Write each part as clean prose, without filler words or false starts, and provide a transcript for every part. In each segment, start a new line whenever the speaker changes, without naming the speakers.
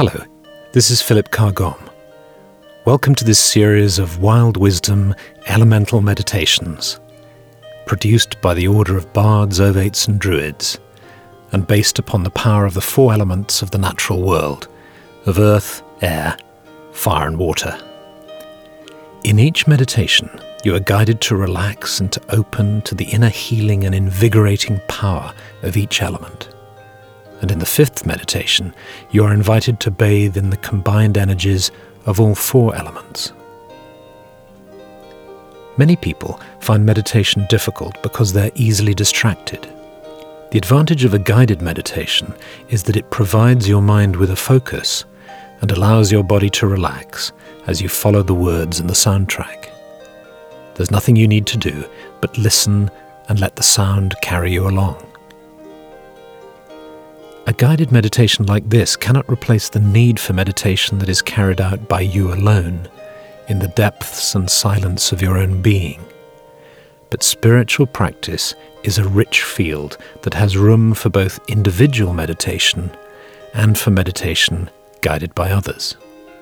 Hello, this is Philip Carr-Gomm. Welcome to this series of Wild Wisdom Elemental Meditations, produced by the Order of Bards, Ovates and Druids, and based upon the power of the four elements of the natural world, of earth, air, fire and water. In each meditation, you are guided to relax and to open to the inner healing and invigorating power of each element. And in the fifth meditation, you are invited to bathe in the combined energies of all four elements. Many people find meditation difficult because they're easily distracted. The advantage of a guided meditation is that it provides your mind with a focus and allows your body to relax as you follow the words and the soundtrack. There's nothing you need to do but listen and let the sound carry you along. A guided meditation like this cannot replace the need for meditation that is carried out by you alone, in the depths and silence of your own being. But spiritual practice is a rich field that has room for both individual meditation and for meditation guided by others.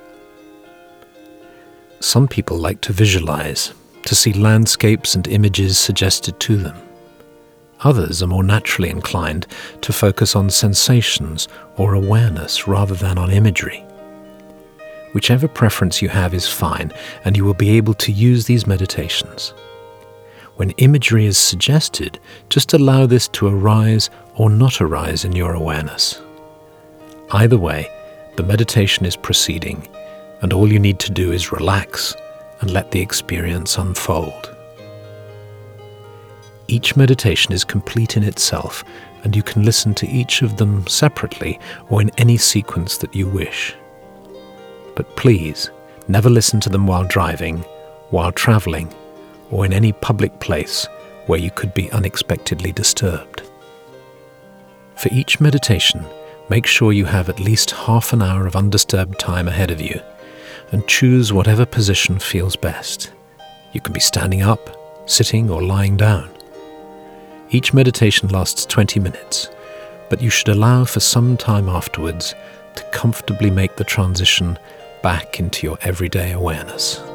Some people like to visualize, to see landscapes and images suggested to them. Others are more naturally inclined to focus on sensations or awareness rather than on imagery. Whichever preference you have is fine, and you will be able to use these meditations. When imagery is suggested, just allow this to arise or not arise in your awareness. Either way, the meditation is proceeding, and all you need to do is relax and let the experience unfold. Each meditation is complete in itself, and you can listen to each of them separately or in any sequence that you wish. But please, never listen to them while driving, while traveling, or in any public place where you could be unexpectedly disturbed. For each meditation, make sure you have at least half an hour of undisturbed time ahead of you, and choose whatever position feels best. You can be standing up, sitting, or lying down. Each meditation lasts 20 minutes, but you should allow for some time afterwards to comfortably make the transition back into your everyday awareness.